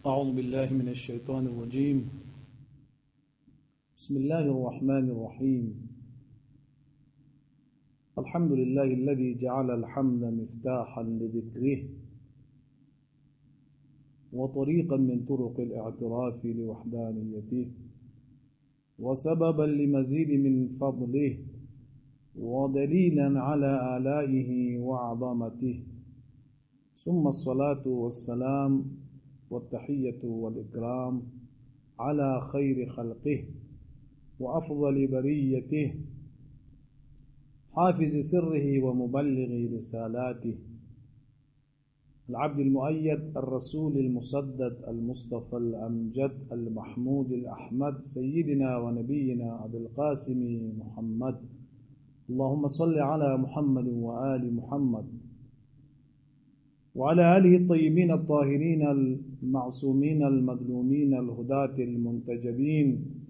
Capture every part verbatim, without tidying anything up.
أعوذ بالله من الشيطان الرجيم. بسم الله الرحمن الرحيم. الحمد لله الذي جعل الحمد مفتاحا لذكره وطريقا من طرق الاعتراف لوحدانيته وسببا لمزيد من فضله ودليلا على آلائه وعظمته، ثم الصلاة والسلام والتحية والإكرام على خير خلقه وأفضل بريته، حافظ سره ومبلغ رسالاته، العبد المؤيد الرسول المسدد المصطفى الأمجد المحمود الأحمد، سيدنا ونبينا أبي القاسم محمد. اللهم صل على محمد وآل محمد وعلى آله الطيبين الطاهرين المعصومين المظلومين الهداة المنتجبين،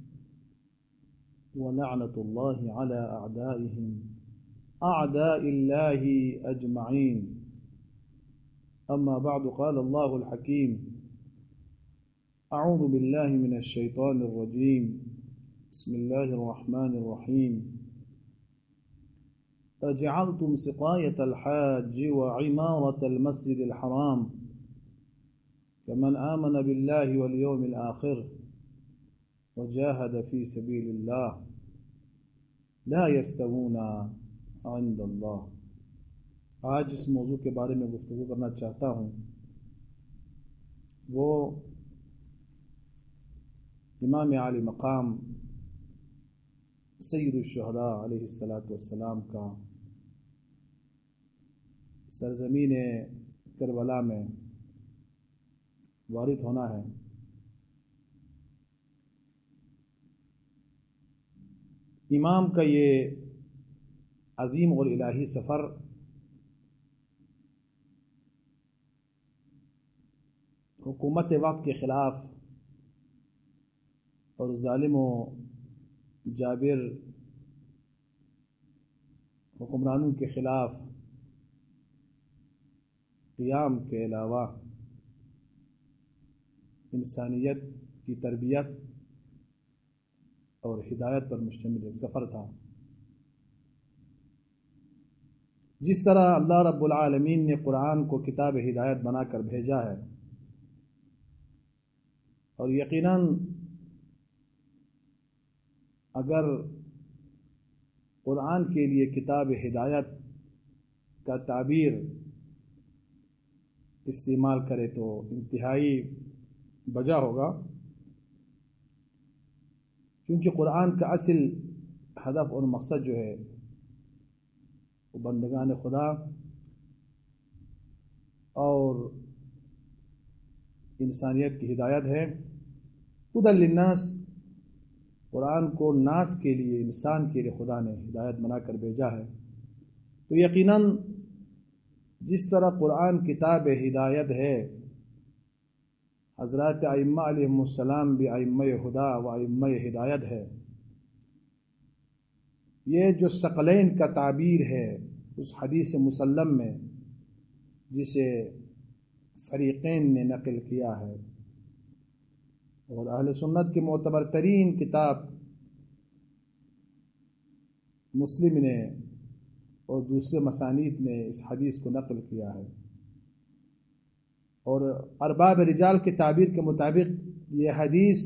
ولعنة الله على أعدائهم أعداء الله أجمعين. أما بعد، قال الله الحكيم: أعوذ بالله من الشيطان الرجيم. بسم الله الرحمن الرحيم. أجعلتم سقاية الحاج وعمارة المسجد الحرام كمن آمن بالله واليوم الآخر وجاهد في سبيل الله لا يستوون عند الله. آج اس موضوع کے بارے میں گفتگو کرنا چاہتا ہوں، وہ امام عالی مقام سید الشہداء علیہ الصلاۃ والسلام کا سرزمین کربلا میں وارد ہونا ہے۔ امام کا یہ عظیم اور الہی سفر حکومت وقت کے خلاف اور ظالم و جابر حکمرانوں کے خلاف قیام کے علاوہ انسانیت کی تربیت اور ہدایت پر مشتمل ایک سفر تھا۔ جس طرح اللہ رب العالمین نے قرآن کو کتاب ہدایت بنا کر بھیجا ہے، اور یقیناً اگر قرآن کے لیے کتاب ہدایت کا تعبیر استعمال کرے تو انتہائی بجا ہوگا، کیونکہ قرآن کا اصل ہدف اور مقصد جو ہے وہ بندگان خدا اور انسانیت کی ہدایت ہے۔ ہدی للناس، قرآن کو ناس کے لیے، انسان کے لیے خدا نے ہدایت بنا کر بھیجا ہے۔ تو یقیناً جس طرح قرآن کتاب ہدایت ہے، حضرات ائمہ علیہ السلام بھی ائمہ ہدا و ائمہ ہدایت ہے۔ یہ جو ثقلین کا تعبیر ہے اس حدیث مسلم میں جسے فریقین نے نقل کیا ہے، اور اہل سنت کی معتبر ترین کتاب مسلم نے اور دوسرے مسانید نے اس حدیث کو نقل کیا ہے، اور ارباب رجال کی تعبیر کے مطابق یہ حدیث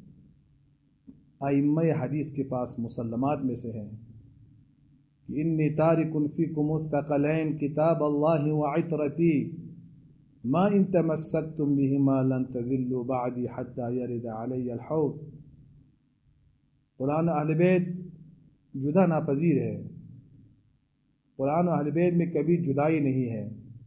ائمہ حدیث کے پاس مسلمات میں سے ہے کہ انی تارک فیکم الثقلین کتاب اللہ وعطرتی ما ان تمسکتم بہما لن تضلوا بعدی حتی یرد علی الحوض۔ قرآن و اہل بیت جدا ناپذیر ہے، قرآن و اہل بیت میں کبھی جدائی نہیں ہے۔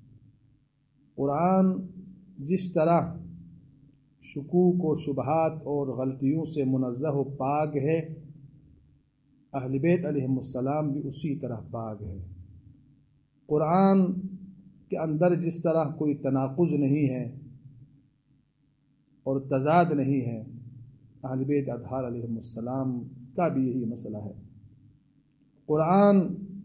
قرآن جس طرح شکوک و شبہات اور غلطیوں سے منزہ و پاک ہے، اہل بیت علیہ السلام بھی اسی طرح پاک ہے۔ قرآن کے اندر جس طرح کوئی تناقض نہیں ہے اور تضاد نہیں ہے، اہل بیت اطہار علیہ السلام کا بھی یہی مسئلہ ہے۔ قرآن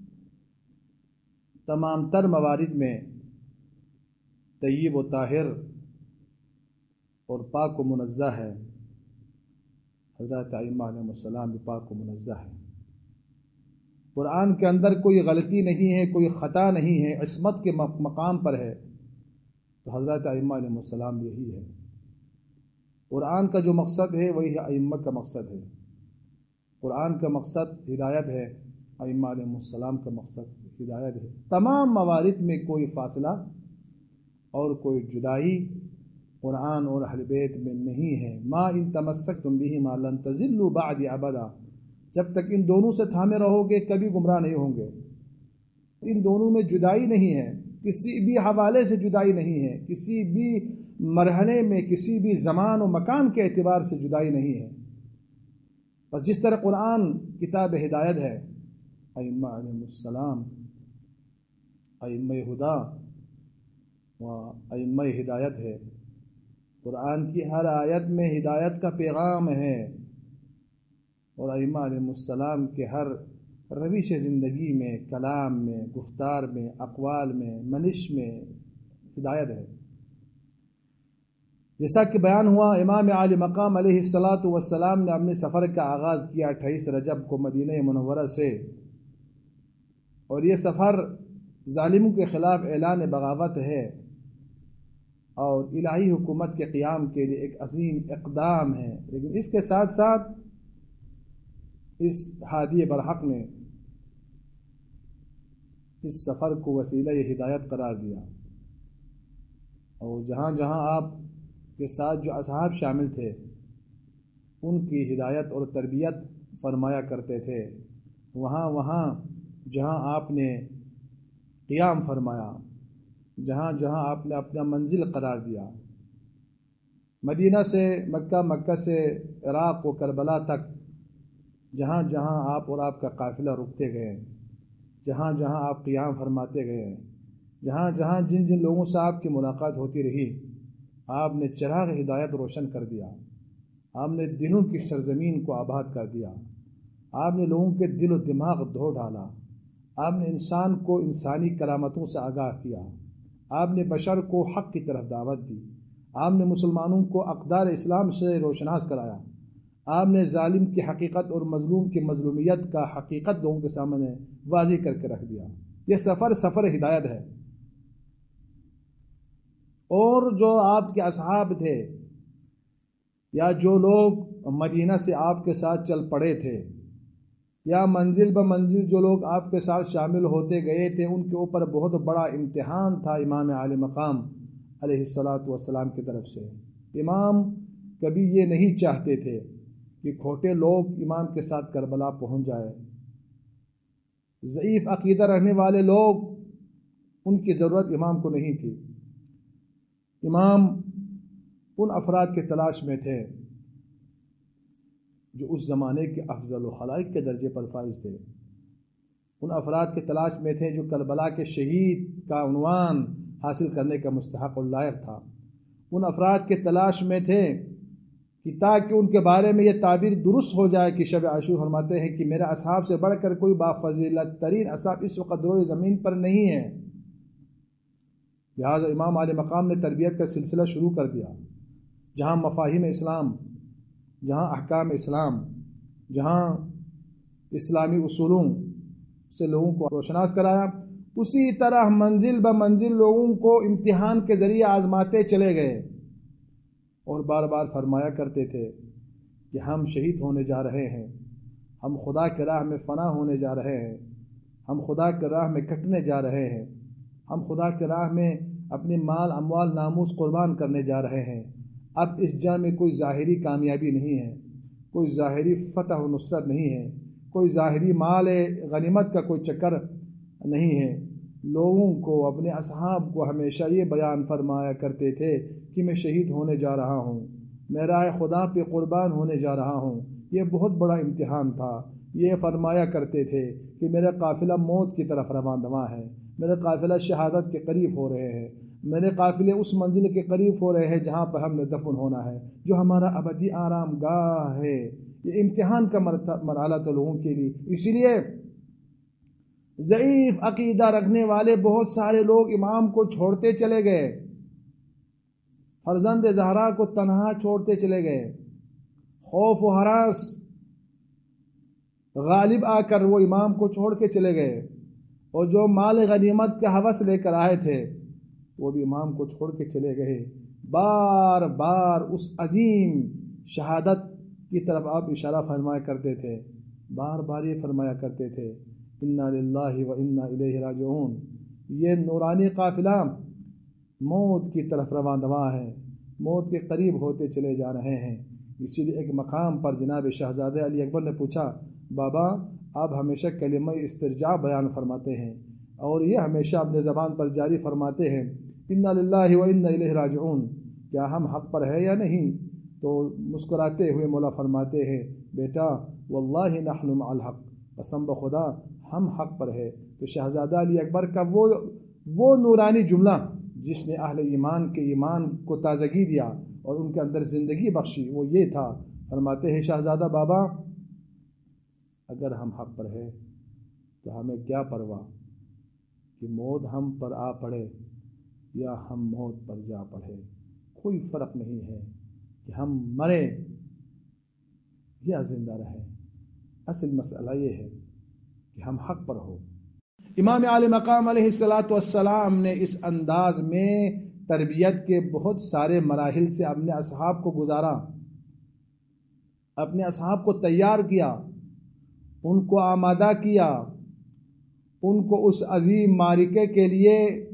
تمام تر موارد میں طیب و طاہر اور پاک و منزہ ہے، حضرت ائمہ علیہ السلام بھی پاک و منزہ ہے۔ قرآن کے اندر کوئی غلطی نہیں ہے، کوئی خطا نہیں ہے، عصمت کے مقام پر ہے، تو حضرت ائمہ علیہ السلام یہی ہے۔ قرآن کا جو مقصد ہے وہی ائمہ کا مقصد ہے۔ قرآن کا مقصد ہدایت ہے، ائمہ علیہ السلام کا مقصد ہدایت ہے۔ تمام موارد میں کوئی فاصلہ اور کوئی جدائی قرآن اور اہل بیت میں نہیں ہے۔ ما ان تمسکتم بہما لن تضلوا بعدی ابدا، جب تک ان دونوں سے تھامے رہو گے کبھی گمراہ نہیں ہوں گے۔ ان دونوں میں جدائی نہیں ہے، کسی بھی حوالے سے جدائی نہیں ہے، کسی بھی مرحلے میں کسی بھی زمان و مکان کے اعتبار سے جدائی نہیں ہے۔ اور جس طرح قرآن کتاب ہدایت ہے، ائمہ علیہ السلام ائمہ ہدا و ائمہ ہدایت ہے۔ قرآن کی ہر آیت میں ہدایت کا پیغام ہے، اور ائمہ علیہ السلام کے ہر روش زندگی میں، کلام میں، گفتار میں، اقوال میں، منش میں ہدایت ہے۔ جیسا کہ بیان ہوا، امام عالی مقام علیہ الصلاۃ والسلام نے اپنے سفر کا آغاز کیا اٹھائیس رجب کو مدینہ منورہ سے، اور یہ سفر ظالموں کے خلاف اعلان بغاوت ہے اور الہی حکومت کے قیام کے لیے ایک عظیم اقدام ہے۔ لیکن اس کے ساتھ ساتھ اس ہادی برحق نے اس سفر کو وسیلہ ہدایت قرار دیا، اور جہاں جہاں آپ کے ساتھ جو اصحاب شامل تھے ان کی ہدایت اور تربیت فرمایا کرتے تھے، وہاں وہاں جہاں آپ نے قیام فرمایا، جہاں جہاں آپ نے اپنا منزل قرار دیا، مدینہ سے مکہ، مکہ سے عراق و کربلا تک، جہاں جہاں آپ اور آپ کا قافلہ رکتے گئے، جہاں جہاں آپ قیام فرماتے گئے، جہاں جہاں جن جن لوگوں سے آپ کی ملاقات ہوتی رہی، آپ نے چراغ ہدایت روشن کر دیا، آپ نے دلوں کی سرزمین کو آباد کر دیا، آپ نے لوگوں کے دل و دماغ دھو ڈالا، آپ نے انسان کو انسانی کرامتوں سے آگاہ کیا، آپ نے بشر کو حق کی طرف دعوت دی، آپ نے مسلمانوں کو اقدار اسلام سے روشناس کرایا، آپ نے ظالم کی حقیقت اور مظلوم کی مظلومیت کا حقیقت لوگوں کے سامنے واضح کر کے رکھ دیا۔ یہ سفر سفر ہدایت ہے۔ اور جو آپ کے اصحاب تھے یا جو لوگ مدینہ سے آپ کے ساتھ چل پڑے تھے، یا منزل بہ منزل جو لوگ آپ کے ساتھ شامل ہوتے گئے تھے، ان کے اوپر بہت بڑا امتحان تھا امام عالی مقام علیہ الصلاۃ والسلام کی طرف سے۔ امام کبھی یہ نہیں چاہتے تھے کہ کھوٹے لوگ امام کے ساتھ کربلا پہنچ جائے، ضعیف عقیدہ رہنے والے لوگ، ان کی ضرورت امام کو نہیں تھی۔ امام ان افراد کی تلاش میں تھے جو اس زمانے کے افضل و خلائق کے درجے پر فائز تھے، ان افراد کی تلاش میں تھے جو کربلا کے شہید کا عنوان حاصل کرنے کا مستحق و لائق تھا، ان افراد کے تلاش میں تھے کہ تاکہ ان کے بارے میں یہ تعبیر درست ہو جائے کہ شب عاشور فرماتے ہیں کہ میرے اصحاب سے بڑھ کر کوئی بافضیلت ترین اصحاب اس وقت روئے زمین پر نہیں ہے۔ لہٰذا امام عالی مقام نے تربیت کا سلسلہ شروع کر دیا، جہاں مفاہیم اسلام، جہاں احکام اسلام، جہاں اسلامی اصولوں سے لوگوں کو روشناس کرایا، اسی طرح منزل بہ منزل لوگوں کو امتحان کے ذریعے آزماتے چلے گئے، اور بار بار فرمایا کرتے تھے کہ ہم شہید ہونے جا رہے ہیں، ہم خدا کے راہ میں فنا ہونے جا رہے ہیں، ہم خدا کے راہ میں کٹنے جا رہے ہیں، ہم خدا کے راہ میں اپنے مال اموال ناموس قربان کرنے جا رہے ہیں۔ اب اس جنگ میں کوئی ظاہری کامیابی نہیں ہے، کوئی ظاہری فتح و نصرت نہیں ہے، کوئی ظاہری مال غنیمت کا کوئی چکر نہیں ہے۔ لوگوں کو، اپنے اصحاب کو ہمیشہ یہ بیان فرمایا کرتے تھے کہ میں شہید ہونے جا رہا ہوں، میں راہ خدا پہ قربان ہونے جا رہا ہوں۔ یہ بہت بڑا امتحان تھا۔ یہ فرمایا کرتے تھے کہ میرا قافلہ موت کی طرف رواں دواں ہے، میرا قافلہ شہادت کے قریب ہو رہے ہیں، میرے قافلے اس منزل کے قریب ہو رہے ہیں جہاں پر ہم نے دفن ہونا ہے، جو ہمارا ابدی آرام گاہ ہے۔ یہ امتحان کا مرحلہ تھا لوگوں کے لیے۔ اسی لیے ضعیف عقیدہ رکھنے والے بہت سارے لوگ امام کو چھوڑتے چلے گئے۔ فرزند زہرا کو تنہا چھوڑتے چلے گئے، خوف و ہراس غالب آ کر وہ امام کو چھوڑ کے چلے گئے، اور جو مال غنیمت کا ہوس لے کر آئے تھے وہ بھی امام کو چھوڑ کے چلے گئے۔ بار بار اس عظیم شہادت کی طرف آپ اشارہ فرمایا کرتے تھے، بار بار یہ فرمایا کرتے تھے انا للہ و انا الیہ راجعون۔ یہ نورانی قافلہ موت کی طرف رواں دواں ہے، موت کے قریب ہوتے چلے جا رہے ہیں۔ اسی لیے ایک مقام پر جناب شہزادہ علی اکبر نے پوچھا، بابا آپ ہمیشہ کلمہ استرجاع بیان فرماتے ہیں اور یہ ہمیشہ اپنے زبان پر جاری فرماتے ہیں انا للہ و انا الیہ راجعون، کیا ہم حق پر ہے یا نہیں؟ تو مسکراتے ہوئے مولا فرماتے ہیں، بیٹا واللہ نحن مع الحق، قسم بخدا ہم حق پر ہے۔ تو شہزادہ علی اکبر کا وہ وہ نورانی جملہ جس نے اہل ایمان کے ایمان کو تازگی دیا اور ان کے اندر زندگی بخشی، وہ یہ تھا۔ فرماتے ہیں شہزادہ بابا اگر ہم حق پر ہے تو ہمیں کیا پرواہ کہ موت ہم پر آ پڑے یا ہم موت پر جا پڑے، کوئی فرق نہیں ہے کہ ہم مرے یا زندہ رہیں، اصل مسئلہ یہ ہے کہ ہم حق پر ہو۔ امام عالی مقام علیہ الصلاۃ والسلام نے اس انداز میں تربیت کے بہت سارے مراحل سے اپنے اصحاب کو گزارا، اپنے اصحاب کو تیار کیا، ان کو آمادہ کیا، ان کو اس عظیم معرکے کے لیے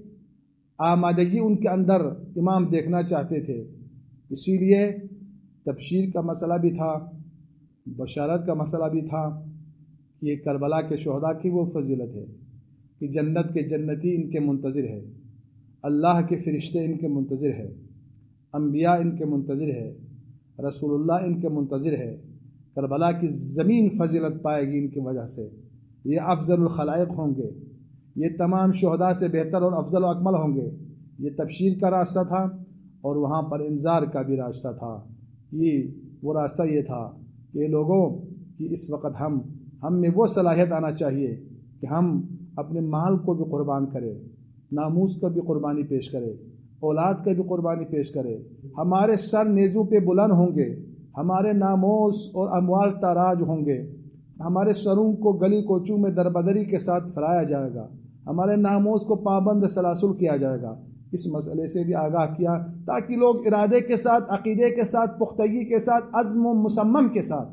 آمادگی ان کے اندر امام دیکھنا چاہتے تھے۔ اسی لیے تبشیر کا مسئلہ بھی تھا، بشارت کا مسئلہ بھی تھا کہ یہ کربلا کے شہداء کی وہ فضیلت ہے کہ جنت کے جنتی ان کے منتظر ہے، اللہ کے فرشتے ان کے منتظر ہے، انبیاء ان کے منتظر ہے، رسول اللہ ان کے منتظر ہے۔ کربلا کی زمین فضیلت پائے گی ان کی وجہ سے، یہ افضل الخلائق ہوں گے، یہ تمام شہداء سے بہتر اور افضل و اکمل ہوں گے۔ یہ تبشیر کا راستہ تھا اور وہاں پر انذار کا بھی راستہ تھا۔ یہ وہ راستہ یہ تھا کہ لوگوں کہ اس وقت ہم ہم میں وہ صلاحیت آنا چاہیے کہ ہم اپنے مال کو بھی قربان کرے، ناموس کا بھی قربانی پیش کرے، اولاد کا بھی قربانی پیش کرے۔ ہمارے سر نیزوں پہ بلند ہوں گے، ہمارے ناموس اور اموال تاراج ہوں گے، ہمارے سروں کو گلی کوچوں میں دربدری کے ساتھ پھیلایا جائے گا، ہمارے ناموس کو پابند سلاسل کیا جائے گا۔ اس مسئلے سے بھی آگاہ کیا تاکہ لوگ ارادے کے ساتھ، عقیدے کے ساتھ، پختگی کے ساتھ، عزم و مصمم کے ساتھ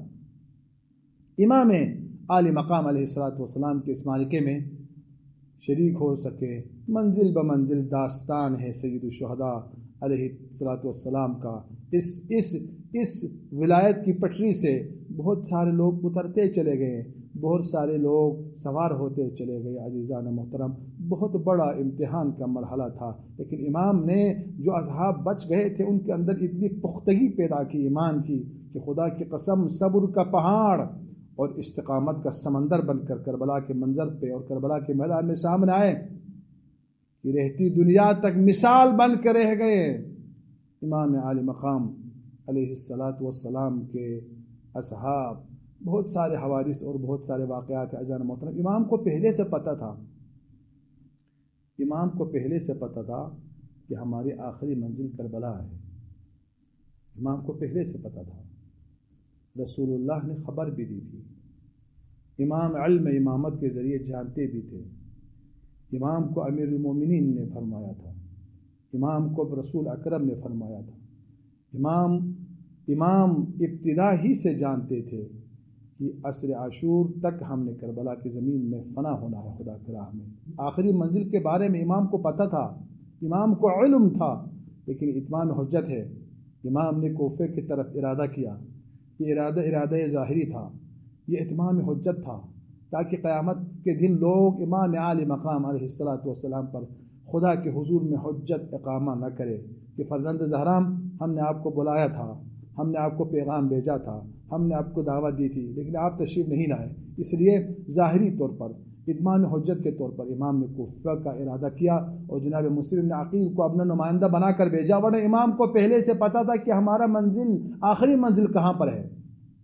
امام عالی مقام علیہ الصلاۃ والسلام کے اس معرکے میں شریک ہو سکے۔ منزل بمنزل داستان ہے سید الشہداء علیہ الصلاۃ والسلام کا۔ اس اس اس ولایت کی پٹری سے بہت سارے لوگ اترتے چلے گئے، بہت سارے لوگ سوار ہوتے چلے گئے۔ عزیزان محترم، بہت بڑا امتحان کا مرحلہ تھا، لیکن امام نے جو اصحاب بچ گئے تھے ان کے اندر اتنی پختگی پیدا کی ایمان کی کہ خدا کی قسم صبر کا پہاڑ اور استقامت کا سمندر بن کر کربلا کے منظر پہ اور کربلا کے میدان میں سامنے آئے کہ رہتی دنیا تک مثال بن کے رہ گئے۔ امام عالی مقام علیہ الصلاۃ والسلام کے اصحاب، بہت سارے حوادث اور بہت سارے واقعات عزیزان محترم۔ امام کو پہلے سے پتہ تھا امام کو پہلے سے پتہ تھا کہ ہماری آخری منزل کربلا ہے۔ امام کو پہلے سے پتہ تھا، رسول اللہ نے خبر بھی دی تھی، امام علم امامت کے ذریعے جانتے بھی تھے۔ امام کو امیر المومنین نے فرمایا تھا، امام کو رسول اکرم نے فرمایا تھا۔ امام امام ابتدا ہی سے جانتے تھے کہ عصر عاشور تک ہم نے کربلا کی زمین میں فنا ہونا ہے خدا کی راہ میں۔ آخری منزل کے بارے میں امام کو پتہ تھا، امام کو علم تھا، لیکن اتمام حجت ہے۔ امام نے کوفے کی طرف ارادہ کیا، یہ ارادہ ارادہ ظاہری تھا، یہ اتمام حجت تھا تاکہ قیامت کے دن لوگ امام عالی مقام علیہ الصلاۃ والسلام پر خدا کے حضور میں حجت اقامہ نہ کرے کہ فرزند زہرام ہم نے آپ کو بلایا تھا، ہم نے آپ کو پیغام بھیجا تھا، ہم نے آپ کو دعوت دی تھی، لیکن آپ تشریف نہیں لائے۔ اس لیے ظاہری طور پر اتمام حجت کے طور پر امام نے کوفہ کا ارادہ کیا اور جناب مسلم نے عقیل کو اپنا نمائندہ بنا کر بھیجا، ورنہ امام کو پہلے سے پتہ تھا کہ ہمارا منزل آخری منزل کہاں پر ہے۔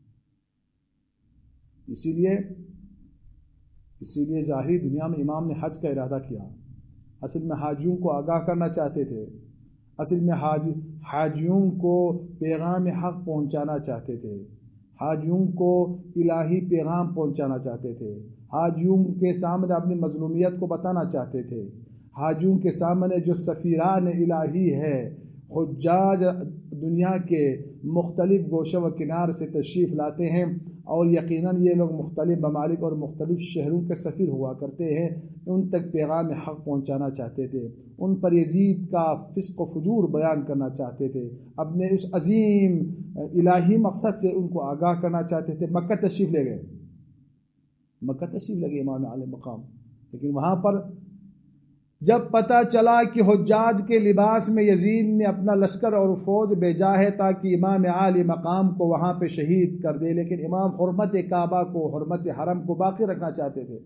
اسی لیے اسی لیے ظاہری دنیا میں امام نے حج کا ارادہ کیا، اصل میں حاجیوں کو آگاہ کرنا چاہتے تھے، اصل میں حاج حاجیوں کو پیغام حق پہنچانا چاہتے تھے، حاجیوں کو الہی پیغام پہنچانا چاہتے تھے، حاجیوں کے سامنے اپنی مظلومیت کو بتانا چاہتے تھے، حاجیوں کے سامنے جو سفیران الہی ہے، حجاج دنیا کے مختلف گوشہ و کنار سے تشریف لاتے ہیں، اور یقیناً یہ لوگ مختلف ممالک اور مختلف شہروں کے سفیر ہوا کرتے ہیں، ان تک پیغام حق پہنچانا چاہتے تھے، ان پر یزید کا فسق و فجور بیان کرنا چاہتے تھے، اپنے اس عظیم الہی مقصد سے ان کو آگاہ کرنا چاہتے تھے۔ مکہ تشریف لے گئے، مکہ تشریف لے گئے امام عالی مقام، لیکن وہاں پر جب پتہ چلا کہ حجاج کے لباس میں یزید نے اپنا لشکر اور فوج بھیجا ہے تاکہ امام عالی مقام کو وہاں پہ شہید کر دے، لیکن امام حرمت کعبہ کو، حرمت حرم کو باقی رکھنا چاہتے تھے،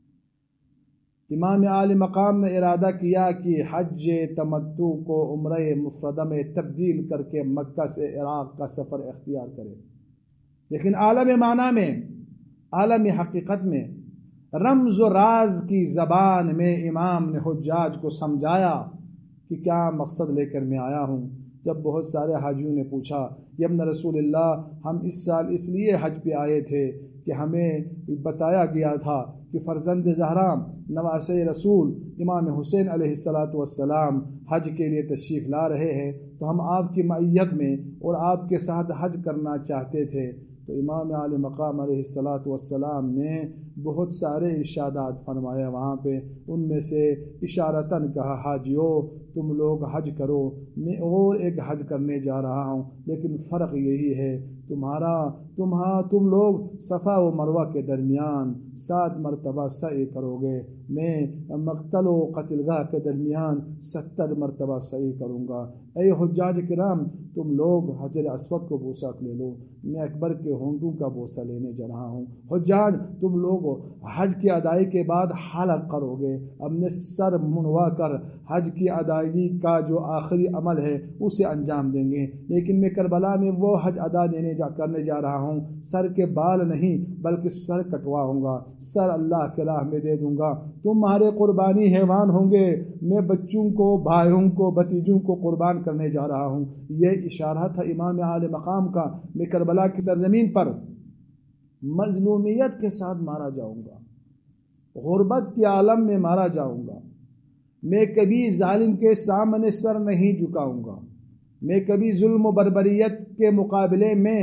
امام عالی مقام نے ارادہ کیا کہ حج تمتع کو عمرہ مفردہ میں تبدیل کر کے مکہ سے عراق کا سفر اختیار کرے، لیکن عالم معنی میں، عالم حقیقت میں، رمز و راز کی زبان میں امام نے حجاج کو سمجھایا کہ کیا مقصد لے کر میں آیا ہوں۔ جب بہت سارے حاجیوں نے پوچھا، یا ابن رسول اللہ، ہم اس سال اس لیے حج پہ آئے تھے کہ ہمیں بتایا گیا تھا کہ فرزند زہرا نواسۂ رسول امام حسین علیہ الصلاۃ والسلام حج کے لیے تشریف لا رہے ہیں، تو ہم آپ کی معیت میں اور آپ کے ساتھ حج کرنا چاہتے تھے۔ تو امام عالی مقام علیہ الصلاۃ والسلام نے بہت سارے ارشادات فرمایا وہاں پہ، ان میں سے اشارتاً کہا، حاجیو تم لوگ حج کرو، میں اور ایک حج کرنے جا رہا ہوں، لیکن فرق یہی ہے تمہارا تمہاں تم لوگ صفا و مروہ کے درمیان سات مرتبہ سعی کرو گے، میں مقتل و قتل گاہ کے درمیان ستر مرتبہ سعی کروں گا۔ اے حجاج کرام، تم لوگ حجر اسود کو بوسہ لے لو، میں اکبر کے ہونٹوں کا بوسہ لینے جا رہا ہوں۔ حجاج تم لوگ حج کی ادائیگی کے بعد حلق کرو گے، اپنے سر منوا کر حج کی ادائیگی کا جو آخری عمل ہے اسے انجام دیں گے، لیکن میں کربلا میں وہ حج ادا دینے جا کرنے جا رہا ہوں، سر کے بال نہیں بلکہ سر کٹواؤں گا، سر اللہ کے راہ میں دے دوں گا، تمہارے قربانی حیوان ہوں گے، میں بچوں کو، بھائیوں کو، بھتیجوں کو قربان کرنے جا رہا ہوں۔ یہ اشارہ تھا امام عالی مقام کا، میں کربلا کی سرزمین پر مظلومیت کے ساتھ مارا جاؤں گا، غربت کے عالم میں مارا جاؤں گا، میں کبھی ظالم کے سامنے سر نہیں جھکاؤں گا، میں کبھی ظلم و بربریت کے مقابلے میں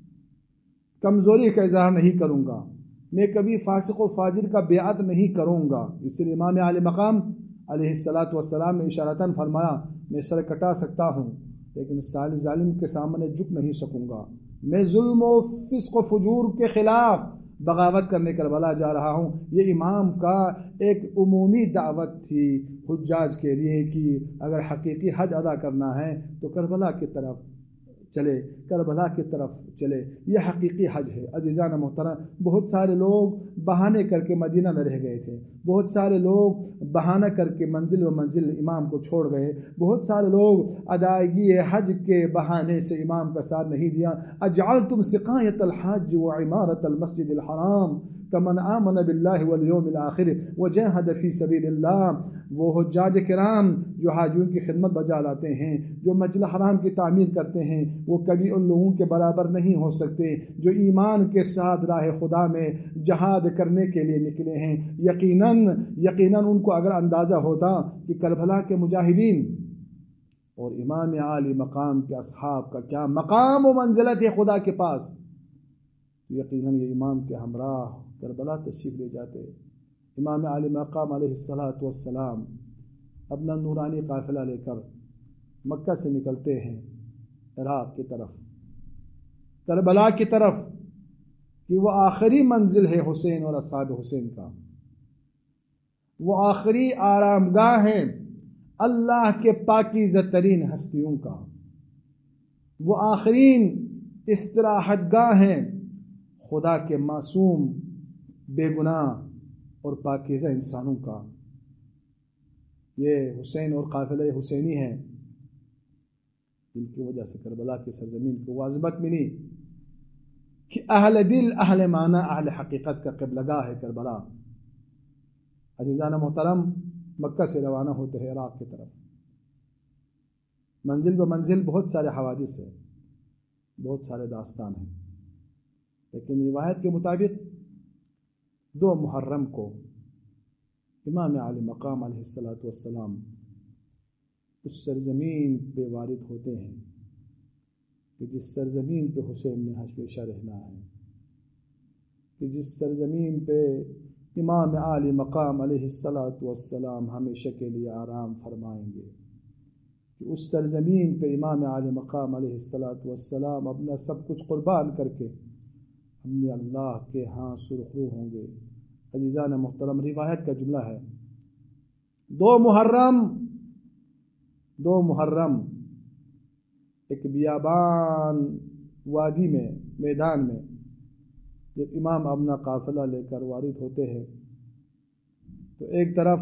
کمزوری کا اظہار نہیں کروں گا، میں کبھی فاسق و فاجر کا بیعت نہیں کروں گا۔ اس لیے امام عالی مقام علیہ الصلاۃ والسلام نے اشارتاً فرمایا، میں سر کٹا سکتا ہوں لیکن سال ظالم کے سامنے جھک نہیں سکوں گا، میں ظلم و فسق و فجور کے خلاف بغاوت کرنے کربلا جا رہا ہوں۔ یہ امام کا ایک عمومی دعوت تھی حجاج کے لیے کہ اگر حقیقی حج ادا کرنا ہے تو کربلا کی طرف چلے، کربلا کی طرف چلے، یہ حقیقی حج ہے۔ عزیزان محترم، بہت سارے لوگ بہانے کر کے مدینہ میں رہ گئے تھے، بہت سارے لوگ بہانہ کر کے منزل و منزل امام کو چھوڑ گئے، بہت سارے لوگ ادائیگی حج کے بہانے سے امام کا ساتھ نہیں دیا۔ اجعلتم سقایۃ الحاج وعمارۃ المسجد الحرام کمن آمن باللہ والیوم الآخر وجاہد فی سبیل اللہ۔ وہ حجاج کرام جو حاجیوں کی خدمت بجا لاتے ہیں، جو مسجد الحرام کی تعمیر کرتے ہیں، وہ کبھی ان لوگوں کے برابر نہیں ہو سکتے جو ایمان کے ساتھ راہ خدا میں جہاد کرنے کے لیے نکلے ہیں۔ یقیناً یقیناً ان کو اگر اندازہ ہوتا کہ کربلا کے مجاہدین اور امام عالی مقام کے اصحاب کا کیا مقام و منزلت ہے خدا کے پاس، یقیناً یہ امام کے ہمراہ کربلا تشریف لے جاتے۔ امام عالی مقام علیہ الصلاۃ والسلام اپنا نورانی قافلہ لے کر مکہ سے نکلتے ہیں عراق کی طرف، کربلا کی طرف، کہ وہ آخری منزل ہے حسین اور اصحاب حسین کا، وہ آخری آرام گاہ ہے اللہ کے پاکیزہ ترین ہستیوں کا، وہ آخرین استراحت گاہ ہے خدا کے معصوم، بے گناہ اور پاکیزہ انسانوں کا۔ یہ حسین اور قافلہ حسینی ہے جن کی وجہ سے کربلا کی سرزمین کو واجبت ملی کہ اہل دل، اہل معنی، اہل حقیقت کا قبلہ گاہ ہے کربلا۔ عزیزان محترم، مکہ سے روانہ ہوتے ہیں عراق کی طرف۔ منزل بہ منزل بہت سارے حوادث ہیں، بہت سارے داستان ہیں، لیکن روایت کے مطابق دو محرم کو امام عالی مقام علیہ الصلاۃ والسلام اس سرزمین پہ وارد ہوتے ہیں کہ جس سرزمین پہ حسین نے ہمیشہ رہنا ہے، کہ جس سرزمین پہ امام عالی مقام علیہ الصلاۃ والسلام ہمیشہ کے لیے آرام فرمائیں گے، کہ اس سرزمین پہ امام عالی مقام علیہ الصلاۃ والسلام اپنا سب کچھ قربان کر کے ہم نے اللہ کے ہاں سرخرو ہوں گے۔ عزیزان محترم، روایت کا جملہ ہے دو محرم دو محرم ایک بیابان وادی میں، میدان میں جب امام اپنا قافلہ لے کر وارد ہوتے ہیں تو ایک طرف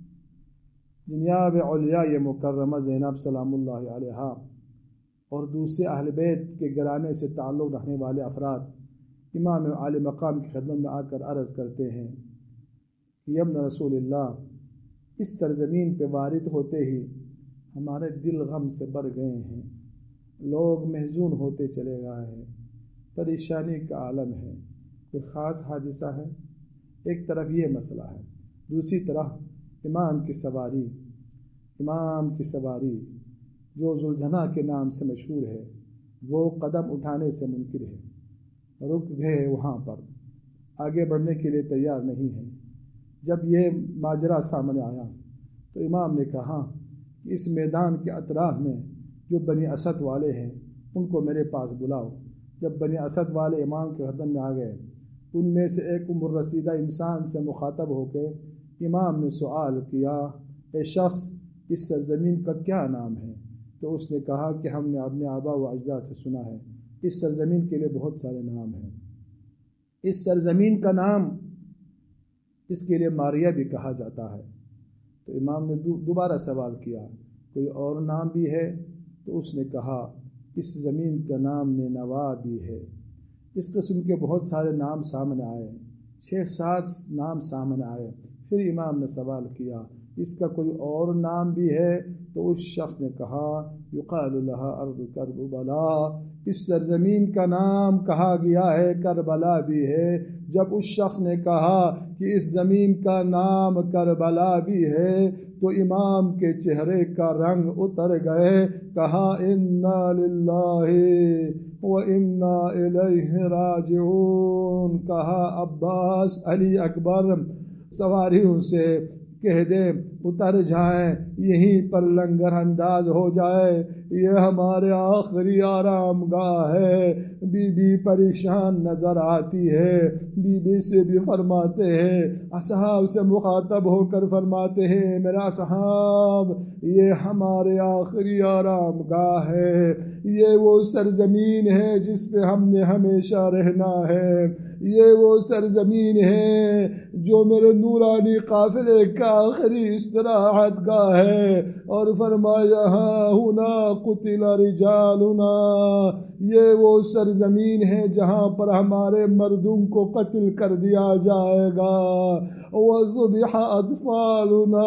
جناب علیاء مکرمہ زینب سلام اللہ علیہا اور دوسرے اہل بیت کے گھرانے سے تعلق رکھنے والے افراد امام عالی مقام کی خدمت میں آ کر عرض کرتے ہیں کہ یمن رسول اللہ، اس سرزمین پہ وارد ہوتے ہی ہمارے دل غم سے بھر گئے ہیں، لوگ محزون ہوتے چلے گئے ہیں، پریشانی کا عالم ہے، کوئی خاص حادثہ ہے؟ ایک طرف یہ مسئلہ ہے، دوسری طرف امام کی سواری امام کی سواری جو ذوالجناح کے نام سے مشہور ہے وہ قدم اٹھانے سے منکر ہے، رک گئے وہاں پر، آگے بڑھنے کے لیے تیار نہیں ہے۔ جب یہ ماجرا سامنے آیا تو امام نے کہا کہ اس میدان کے اطراف میں جو بنی اسد والے ہیں ان کو میرے پاس بلاؤ۔ جب بنی اسد والے امام کے خدمت میں آ گئے، ان میں سے ایک عمر رسیدہ انسان سے مخاطب ہو کے امام نے سوال کیا، اے شخص، اس سرزمین کا کیا نام ہے؟ تو اس نے کہا کہ ہم نے اپنے آبا و اجداد سے سنا ہے اس سرزمین کے لیے بہت سارے نام ہیں، اس سرزمین کا نام اس کے لیے ماریہ بھی کہا جاتا ہے۔ تو امام نے دوبارہ سوال کیا، کوئی اور نام بھی ہے؟ تو اس نے کہا اس زمین کا نام نینوا بھی ہے۔ اس قسم کے بہت سارے نام سامنے آئے، چھ سات نام سامنے آئے۔ پھر امام نے سوال کیا اس کا کوئی اور نام بھی ہے؟ تو اس شخص نے کہا یقال لها ارض کربلا، اس سرزمین کا نام کہا گیا ہے کربلا بھی ہے۔ جب اس شخص نے کہا کہ اس زمین کا نام کربلا بھی ہے تو امام کے چہرے کا رنگ اتر گئے، کہا انا للہ و انا الیہ راجعون۔ کہا عباس، علی اکبر، سواریوں سے کہہ دے اتر جائیں، یہیں پر لنگر انداز ہو جائے، یہ ہمارے آخری آرام گاہ ہے۔ بی بی پریشان نظر آتی ہے، بی بی سے بھی فرماتے ہیں، اصحاب سے مخاطب ہو کر فرماتے ہیں، میرا اصحاب یہ ہمارے آخری آرام گاہ ہے، یہ وہ سرزمین ہے جس پہ ہم نے ہمیشہ رہنا ہے، یہ وہ سرزمین ہے جو میرے نورانی قافلے کا آخری استراحت گاہ ہے۔ اور فرمایا ہاں ہونا قتل رجالنا، یہ وہ سرزمین ہے جہاں پر ہمارے مردوں کو قتل کر دیا جائے گا، وذبح اطفالنا،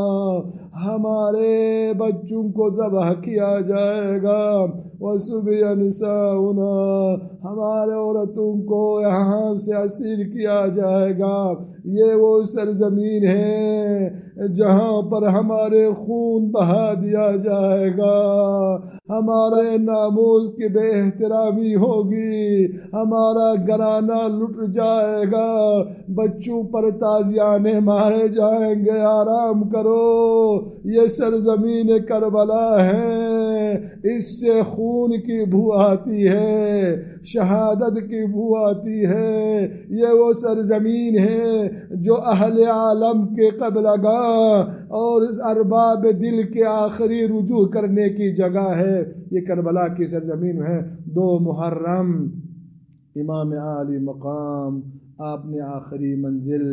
ہمارے بچوں کو ذبح کیا جائے گا، وسبی نساؤنا، ہمارے عورتوں کو یہاں سے اسیر کیا جائے گا۔ یہ وہ سرزمین ہے جہاں پر ہمارے خون بہا دیا جائے گا، ہمارے ناموس کی بے احترامی ہوگی، ہمارا گھرانہ لٹ جائے گا، بچوں پر تازیانے مارے جائیں گے، آرام کرو، یہ سرزمین کربلا ہے، اس سے خون کی بو آتی ہے، شہادت کی بو آتی ہے، یہ وہ سرزمین ہے جو اہل عالم کے قبلگاہ اور اس ارباب دل کے آخری رجوع کرنے کی جگہ ہے، یہ کربلا کی سرزمین ہے۔ دو محرم امام عالی مقام آپ نے آخری منزل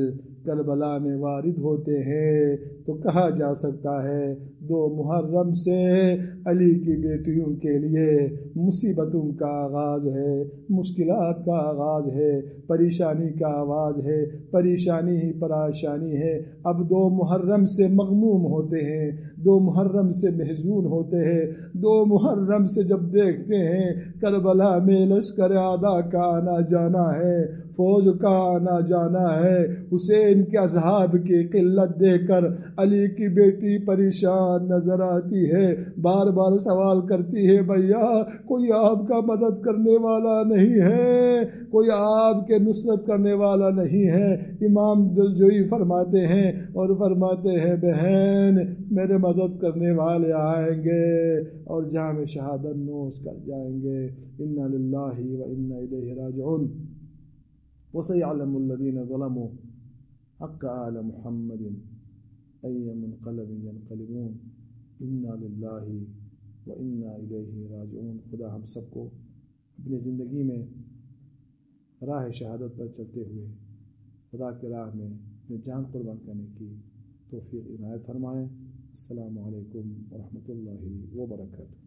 کربلا میں وارد ہوتے ہیں تو کہا جا سکتا ہے دو محرم سے علی کی بیٹیوں کے لیے مصیبتوں کا آغاز ہے، مشکلات کا آغاز ہے، پریشانی کا آغاز ہے، پریشانی ہی پریشانی ہے۔ اب دو محرم سے مغموم ہوتے ہیں، دو محرم سے محزون ہوتے ہیں، دو محرم سے جب دیکھتے ہیں کربلا میں لشکر اعداء کا آنا جانا ہے، فوج کا آنا جانا ہے، حسین کے اصحاب کی قلت دیکھ کر علی کی بیٹی پریشان نظر آتی ہے، بار بار سوال کرتی ہے بھیا کوئی آپ کا مدد کرنے والا نہیں ہے، کوئی آپ کے نصرت کرنے والا نہیں ہے۔ امام دلجوئی فرماتے ہیں اور فرماتے ہیں بہن میرے مدد کرنے والے آئیں گے اور جام شہادت نوش کر جائیں گے۔ انا للہ و انا الیہ راجعون۔ وسيعلم الذين ظلموا حق آل محمد أي منقلب ينقلبون إنا لله وإنا إليه راجعون۔ خدا ہم سب کو اپنی زندگی میں راہ شہادت پر چلتے ہوئے خدا کی راہ میں اپنی جان قربان کرنے کی توفیق عنایت فرمائے۔ السلام علیکم ورحمۃ اللہ وبرکاتہ۔